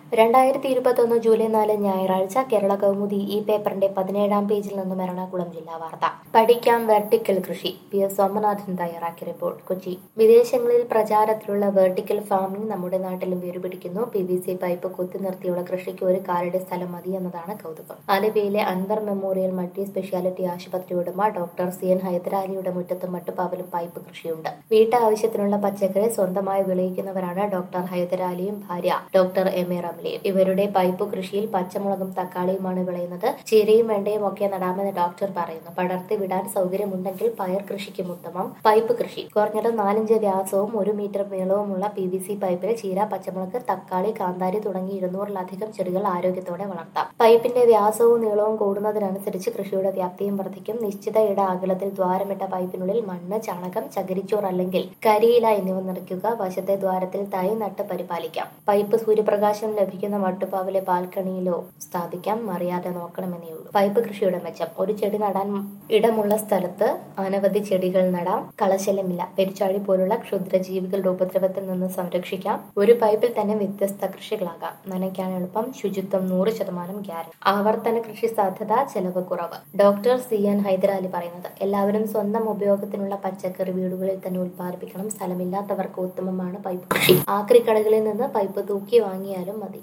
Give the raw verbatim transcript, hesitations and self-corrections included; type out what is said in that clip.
രണ്ടായിരത്തി ഇരുപത്തൊന്ന് ജൂലൈ നാല് ഞായറാഴ്ച കേരള കൗമുദി ഈ പേപ്പറിന്റെ പതിനേഴാം പേജിൽ നിന്നും എറണാകുളം ജില്ലാ വാർത്ത. പഠിക്കാം വെർട്ടിക്കൽ കൃഷി. പി എസ് സോമനാഥൻ തയ്യാറാക്കിയ റിപ്പോർട്ട്. കൊച്ചി. വിദേശങ്ങളിൽ പ്രചാരത്തിലുള്ള വെർട്ടിക്കൽ ഫാമിംഗ് നമ്മുടെ നാട്ടിലും വേരുപിടിക്കുന്നു. പി വി സി പൈപ്പ് കുത്തി നിർത്തിയുള്ള കൃഷിക്ക് ഒരു കാലടി സ്ഥലം മതി എന്നതാണ് കൗതുകം. ആലപ്പിയിലെ അൻവർ മെമ്മോറിയൽ മൾട്ടി സ്പെഷ്യാലിറ്റി ആശുപത്രി ഉടമ ഡോക്ടർ സി എൻ ഹൈദരാലിയുടെ മുറ്റത്തും മട്ടുപ്പാവിലും പൈപ്പ് കൃഷിയുണ്ട്. വീട്ടാവശ്യത്തിനുള്ള പച്ചക്കറി സ്വന്തമായി വിളയിക്കുന്നവരാണ് ഡോക്ടർ ഹൈദരാലിയും ഭാര്യ ഡോക്ടർ എം എ റംലയും. ഇവരുടെ പൈപ്പ് കൃഷിയിൽ പച്ചമുളകും തക്കാളിയുമാണ് വിളയുന്നത്. ചീരയും വെണ്ടയും ഒക്കെ നടാമെന്ന് ഡോക്ടർ പറയുന്നു. പടർത്തി വിടാൻ സൗകര്യമുണ്ടെങ്കിൽ പയർ കൃഷിക്കും ഉത്തമം പൈപ്പ് കൃഷി. കുറഞ്ഞത് നാലിഞ്ച് വ്യാസവും ഒരു മീറ്റർ നീളവുമുള്ള പി വി സി പൈപ്പിൽ ചീര, പച്ചമുളക്, തക്കാളി, കാന്താരി തുടങ്ങി ഇരുന്നൂറിലധികം ചെടികൾ ആരോഗ്യത്തോടെ വളർത്താം. പൈപ്പിന്റെ വ്യാസവും നീളവും കൂടുന്നതിനനുസരിച്ച് കൃഷിയുടെ വ്യാപ്തിയും വർദ്ധിക്കും. നിശ്ചിത ഇട അകലത്തിൽ ദ്വാരമിട്ട പൈപ്പിനുള്ളിൽ മണ്ണ്, ചാണകം, ചകിരിച്ചോറ് അല്ലെങ്കിൽ കരിയില എന്നിവ നിറയ്ക്കുക. വശത്തെ ദ്വാരത്തിൽ തൈ നട്ട് പരിപാലിക്കാം. പൈപ്പ് സൂര്യപ്രകാശം ലഭിക്കുന്ന മട്ടുപ്പാവിലെ ബാൽക്കണിയിലോ സ്ഥാപിക്കാം. മറിയാതെ നോക്കണമെന്നേ ഉള്ളൂ. പൈപ്പ് കൃഷിയുടെ മെച്ചം. ഒരു ചെടി നടാൻ ഇടമുള്ള സ്ഥലത്ത് അനവധി ചെടികൾ നടാം. കളശല്യമില്ല. പെരിച്ചാഴി പോലുള്ള ക്ഷുദ്രജീവികളുടെ ഉപദ്രവത്തിൽ നിന്ന് സംരക്ഷിക്കാം. ഒരു പൈപ്പിൽ തന്നെ വ്യത്യസ്ത കൃഷികളാകാം. നനയ്ക്കാൻ എളുപ്പം. ശുചിത്വം നൂറ് ശതമാനം ഗ്യാരണ്ടി. ആവർത്തന കൃഷി സാധ്യത, ചെലവ് കുറവ്. ഡോക്ടർ സി എൻ ഹൈദരാലി പറയുന്നത്, എല്ലാവരും സ്വന്തം ഉപയോഗത്തിനുള്ള പച്ചക്കറി വീടുകളിൽ തന്നെ ഉത്പാദിപ്പിക്കണം. സ്ഥലമില്ലാത്തവർക്ക് ഉത്തമമാണ് പൈപ്പ് കൃഷി. ആക്രിക്കടകളിൽ നിന്ന് പൈപ്പ് തൂക്കി വാങ്ങിയാലും മതി.